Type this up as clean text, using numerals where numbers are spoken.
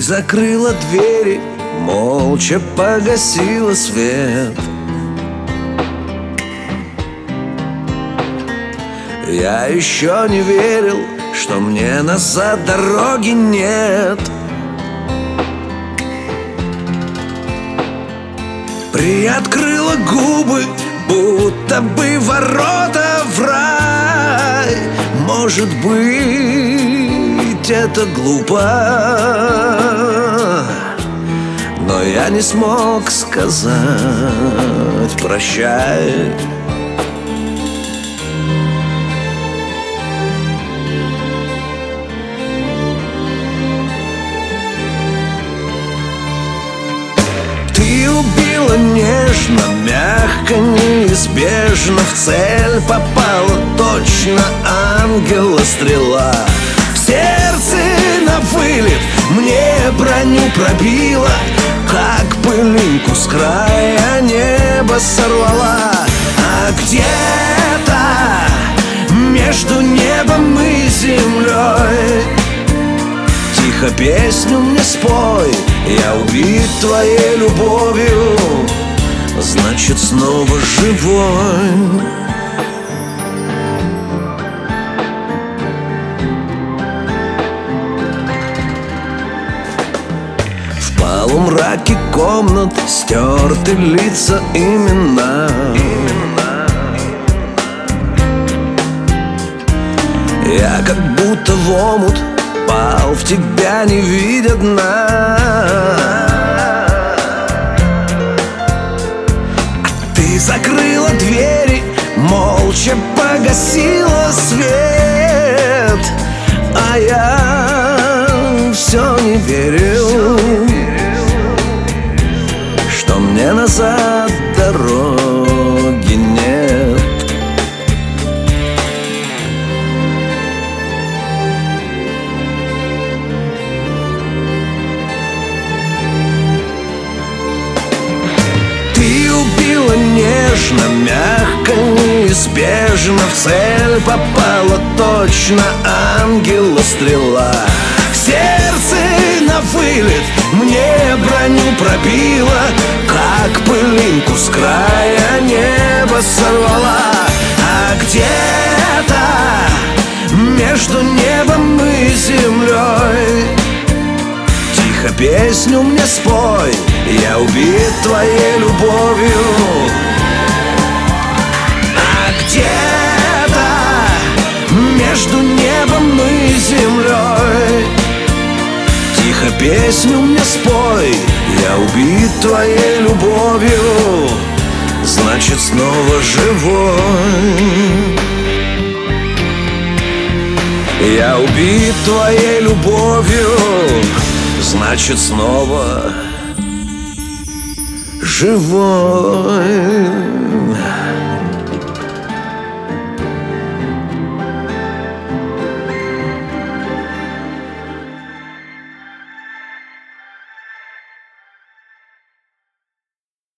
закрыла двери, молча погасила свет. Я еще не верил, что мне назад дороги нет. Приоткрыла губы, будто бы ворота в рай. Может быть, это глупо, но я не смог сказать прощай. Ты убила нежно, мягко, неизбежно. В цель попала точно, ангела стрела. В сердце на вылет мне броню пробила, как пылинку с края неба сорвала. А где-то между небом и землей тихо песню мне спой. Я убит твоей любовью, значит снова живой. В полумраке комнат стерты лица, имена. Я как будто в омут пал, в тебя не видя дна. Ты закрыла двери, молча погасила свет, а я все не верил, что мне назад дороги нет. Убила нежно, мягко, неизбежно. В цель попала точно, ангела стрела. В сердце на вылет мне броню пробила, как пылинку с края неба сорвала. А где-то между небом и землей тихо песню мне спой. Я убит твоей любовью. А где-то между небом и землей тихо песню мне спой. Я убит твоей любовью, значит снова живой. Я убит твоей любовью, значит снова живой.